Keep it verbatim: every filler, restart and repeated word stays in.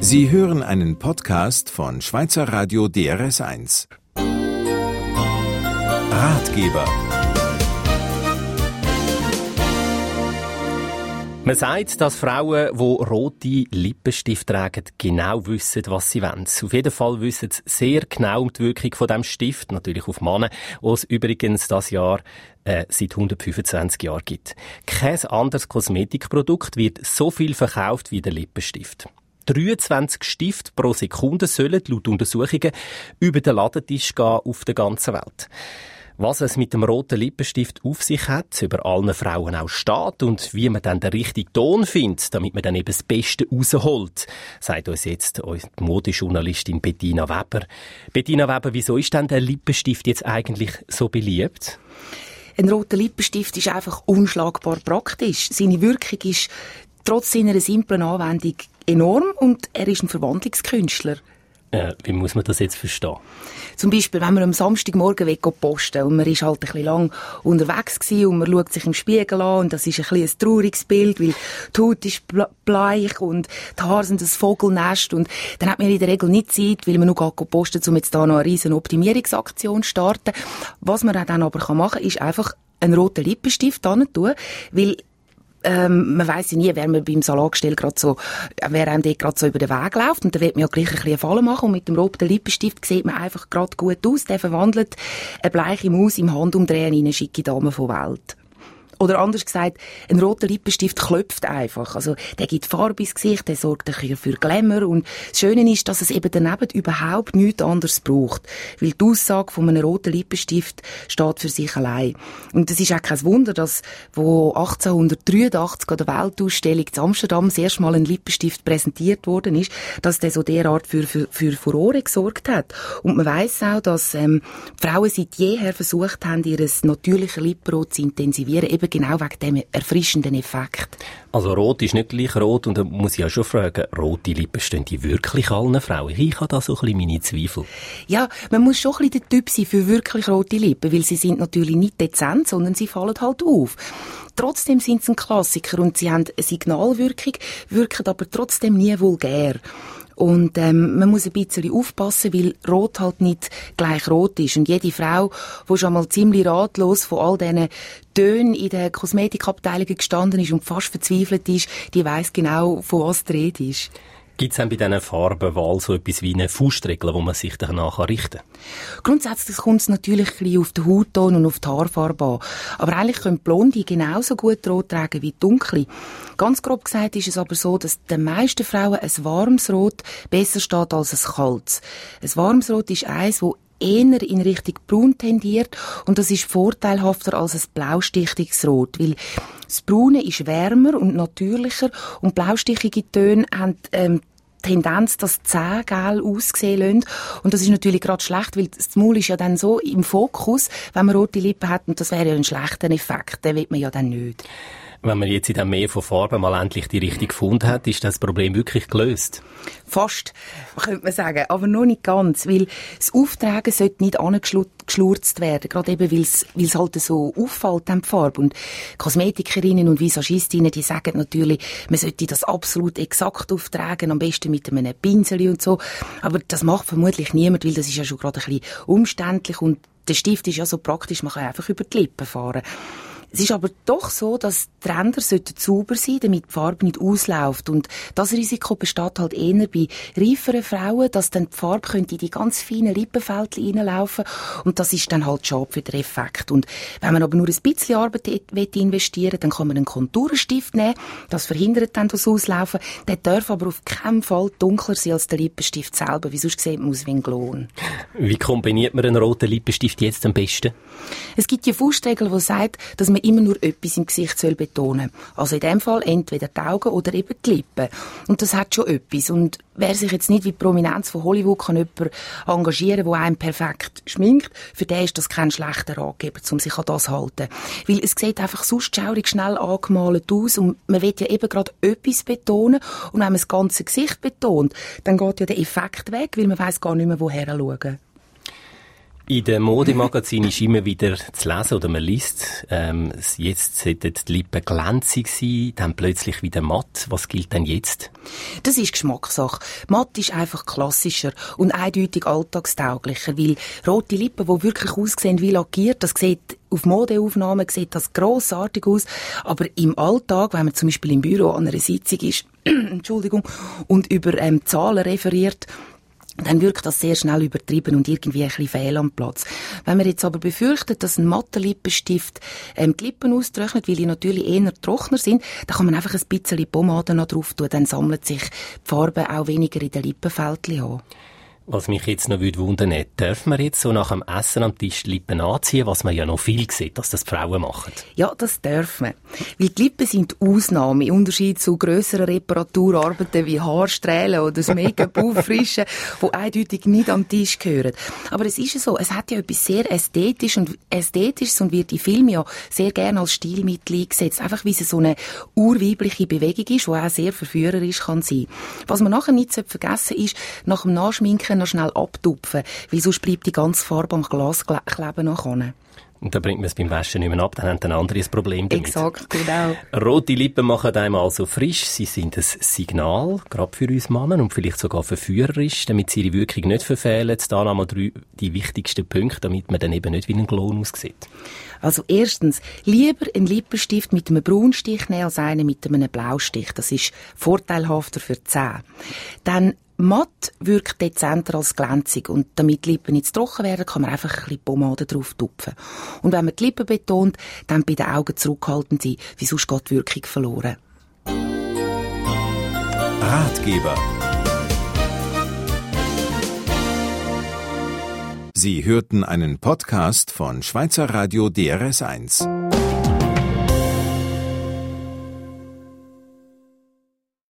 Sie hören einen Podcast von Schweizer Radio D R S eins. Ratgeber. Man sagt, dass Frauen, die rote Lippenstift tragen, genau wissen, was sie wollen. Auf jeden Fall wissen sie sehr genau um die Wirkung von diesem Stift, natürlich auf Männer, die es übrigens das Jahr äh, seit hundertfünfundzwanzig Jahren gibt. Kein anderes Kosmetikprodukt wird so viel verkauft wie der Lippenstift. dreiundzwanzig Stifte pro Sekunde sollen laut Untersuchungen über den Ladentisch gehen auf der ganzen Welt. Was es mit dem roten Lippenstift auf sich hat, über allen Frauen auch steht und wie man dann den richtigen Ton findet, damit man dann eben das Beste rausholt, sagt uns jetzt die Modejournalistin Bettina Weber. Bettina Weber, wieso ist denn der Lippenstift jetzt eigentlich so beliebt? Ein roter Lippenstift ist einfach unschlagbar praktisch. Seine Wirkung ist trotz seiner simplen Anwendung enorm und er ist ein Verwandlungskünstler. Äh, wie muss man das jetzt verstehen? Zum Beispiel, wenn man am Samstagmorgen posten will und man ist halt ein bisschen lang unterwegs gewesen und man schaut sich im Spiegel an und das ist ein bisschen ein trauriges Bild, weil die Haut ist bleich und die Haare sind ein Vogelnest und dann hat man in der Regel nicht Zeit, weil man noch posten, um jetzt da noch eine riesen Optimierungsaktion zu starten. Was man dann aber machen kann, ist einfach einen roten Lippenstift hin tun, weil Ähm, man weiss ja nie, wer man beim Salatgestell gerade so, wer einem dort gerade so über den Weg läuft. Und da wird man ja gleich ein bisschen Falle machen. Und mit dem roten Lippenstift sieht man einfach gerade gut aus. Der verwandelt eine bleiche Maus im Handumdrehen in eine schicke Dame von Welt. Oder anders gesagt, ein roter Lippenstift klopft einfach. Also, der gibt Farbe ins Gesicht, der sorgt für Glamour. Und das Schöne ist, dass es eben daneben überhaupt nichts anderes braucht. Weil die Aussage von einem roten Lippenstift steht für sich allein. Und es ist auch kein Wunder, dass, wo achtzehnhundertdreiundachtzig an der Weltausstellung in Amsterdam das erste Mal ein Lippenstift präsentiert worden ist, dass der so derart für, für, für Furore gesorgt hat. Und man weiss auch, dass, ähm, die Frauen seit jeher versucht haben, ihr natürliches Lippenrot zu intensivieren, eben genau wegen dem erfrischenden Effekt. Also rot ist nicht gleich rot und da muss ich ja schon fragen, rote Lippen stehen die wirklich allen Frauen? Ich habe da so ein bisschen meine Zweifel. Ja, man muss schon ein bisschen der Typ sein für wirklich rote Lippen, weil sie sind natürlich nicht dezent, sondern sie fallen halt auf. Trotzdem sind sie ein Klassiker und sie haben eine Signalwirkung, wirken aber trotzdem nie vulgär. Und ähm, man muss ein bisschen aufpassen, weil Rot halt nicht gleich rot ist. Und jede Frau, die schon mal ziemlich ratlos von all diesen Tönen in den Kosmetikabteilungen gestanden ist und fast verzweifelt ist, die weiss genau, von was die Rede ist. Gibt es denn bei diesen Farbenwahl so etwas wie eine Faustregel, wo man sich danach richten kann? Grundsätzlich kommt es natürlich ein bisschen auf den Hautton und auf die Haarfarbe an. Aber eigentlich können Blonde genauso gut rot tragen wie dunkle. Ganz grob gesagt ist es aber so, dass den meisten Frauen ein warmes Rot besser steht als ein kaltes. Ein warmes Rot ist eins, das eher in Richtung braun tendiert und das ist vorteilhafter als ein blaustichiges Rot, weil das Braune ist wärmer und natürlicher und blaustichige Töne haben ähm, Tendenz, dass die Zähne gelb aussehen lassen. Und das ist natürlich gerade schlecht, weil das Maul ist ja dann so im Fokus, wenn man rote Lippen hat und das wäre ja ein schlechter Effekt, den will man ja dann nicht. Wenn man jetzt in dem Meer von Farben mal endlich die richtige gefunden hat, ist das Problem wirklich gelöst? Fast, könnte man sagen, aber noch nicht ganz, weil das Auftragen sollte nicht angeschlurzt werden, gerade eben, weil es, weil es halt so auffällt, die Farbe. Und Kosmetikerinnen und Visagistinnen, die sagen natürlich, man sollte das absolut exakt auftragen, am besten mit einem Pinsel und so, aber das macht vermutlich niemand, weil das ist ja schon gerade ein bisschen umständlich und der Stift ist ja so praktisch, man kann einfach über die Lippen fahren. Es ist aber doch so, dass die Ränder sauber sein sollten, damit die Farbe nicht ausläuft. Und das Risiko besteht halt eher bei reiferen Frauen, dass dann die Farbe könnte in die ganz feinen Lippenfältchen reinlaufen. Und das ist dann halt schade für den Effekt. Und wenn man aber nur ein bisschen Arbeit investieren will, dann kann man einen Konturenstift nehmen. Das verhindert dann das Auslaufen. Der darf aber auf keinen Fall dunkler sein als der Lippenstift selber, weil sonst sieht man aus wie ein Glon. Wie kombiniert man einen roten Lippenstift jetzt am besten? Es gibt die Faustregel, die sagt, dass man immer nur etwas im Gesicht soll betonen. Also in dem Fall entweder die Augen oder eben die Lippen. Und das hat schon etwas. Und wer sich jetzt nicht wie die Prominenz von Hollywood kann jemand engagieren, der einen perfekt schminkt, für den ist das kein schlechter Ratgeber, um sich an das zu halten. Weil es sieht einfach sonst schaurig schnell angemalt aus und man will ja eben gerade etwas betonen. Und wenn man das ganze Gesicht betont, dann geht ja der Effekt weg, weil man weiss gar nicht mehr, woher schauen. In den Modemagazinen ist immer wieder zu lesen, oder man liest, ähm, jetzt sollten die Lippen glänzig sein, dann plötzlich wieder matt. Was gilt denn jetzt? Das ist Geschmackssache. Matt ist einfach klassischer und eindeutig alltagstauglicher, weil rote Lippen, die wirklich aussehen wie lackiert, das sieht auf Modeaufnahmen sieht das grossartig aus, aber im Alltag, wenn man zum Beispiel im Büro an einer Sitzung ist, Entschuldigung, und über ähm, Zahlen referiert, dann wirkt das sehr schnell übertrieben und irgendwie ein bisschen fehl am Platz. Wenn man jetzt aber befürchtet, dass ein matter Lippenstift ähm, die Lippen austrocknet, weil die natürlich eher trockener sind, dann kann man einfach ein bisschen Pomade noch drauf tun, dann sammelt sich die Farbe auch weniger in den Lippenfältchen an. Was mich jetzt noch wundern würde, dürfen wir jetzt so nach dem Essen am Tisch die Lippen anziehen, was man ja noch viel sieht, dass das die Frauen machen? Ja, das dürfen wir. Weil die Lippen sind die Ausnahme, im Unterschied zu grösseren Reparaturarbeiten wie Haarstrählen oder das Make-up auffrischen, die eindeutig nicht am Tisch gehören. Aber es ist ja so, es hat ja etwas sehr Ästhetisches und Ästhetisches und wird in Filmen ja sehr gerne als Stilmittel eingesetzt. Einfach weil es so eine urweibliche Bewegung ist, die auch sehr verführerisch kann sein. Was man nachher nicht vergessen sollte, ist, nach dem Nachschminken noch schnell abtupfen, weil sonst bleibt die ganze Farbe am Glas kleben nachher. Und dann bringt man es beim Waschen nicht mehr ab, dann haben ein anderes Problem damit. Exakt, genau. Rote Lippen machen einem also frisch. Sie sind ein Signal, gerade für uns Männer, und vielleicht sogar verführerisch, damit sie ihre Wirkung nicht verfehlen. Da nochmal drei die wichtigsten Punkte, damit man dann eben nicht wie ein Klon aussieht. Also erstens, lieber einen Lippenstift mit einem Braunstich nehmen als einen mit einem Blaustich. Das ist vorteilhafter für die Zähne. Dann matt wirkt dezenter als glänzig und damit die Lippen nicht zu trocken werden, kann man einfach ein bisschen Pomade drauf tupfen. Und wenn man die Lippen betont, dann bei den Augen zurückhaltend sein, wie sonst geht die Wirkung verloren. Ratgeber. Sie hörten einen Podcast von Schweizer Radio D R S eins.